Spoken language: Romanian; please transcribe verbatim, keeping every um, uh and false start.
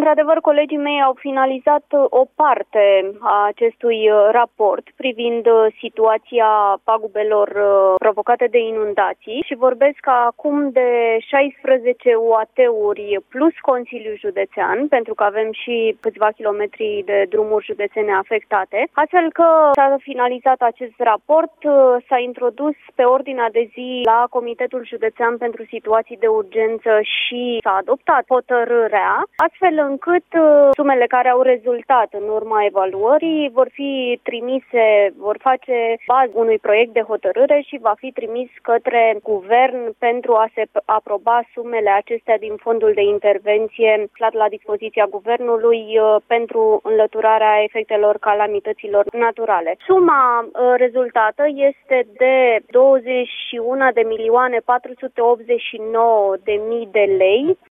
Într-adevăr, colegii mei au finalizat o parte a acestui raport privind situația pagubelor provocate de inundații și vorbesc acum de șaisprezece U A T-uri plus Consiliul Județean, pentru că avem și câțiva kilometri de drumuri județene afectate, astfel că s-a finalizat acest raport, s-a introdus pe ordinea de zi la Comitetul Județean pentru Situații de Urgență și s-a adoptat hotărârea, astfel încât sumele care au rezultat în urma evaluării vor fi trimise, vor face bază unui proiect de hotărâre și va fi trimis către guvern pentru a se aproba sumele acestea din fondul de intervenție aflat la dispoziția guvernului pentru înlăturarea efectelor calamităților naturale. Suma rezultată este de douăzeci și unu de milioane patru sute optzeci și nouă de mii de lei.